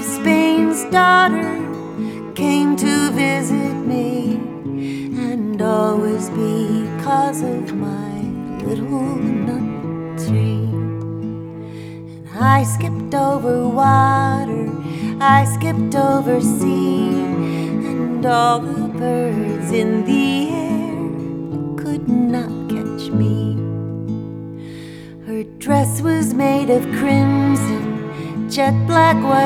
Spain's daughter came to visit me, and always because of my little nut tree. And I skipped over water, I skipped over sea, and all the birds in the air could not catch me. Her dress was made of crimson, jet black, white